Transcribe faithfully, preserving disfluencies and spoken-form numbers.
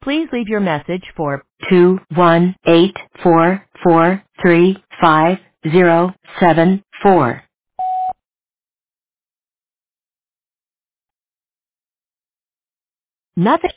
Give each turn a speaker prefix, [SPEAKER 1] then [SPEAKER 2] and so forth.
[SPEAKER 1] Please leave your message for two one eight four four three five zero seven four. Nothing.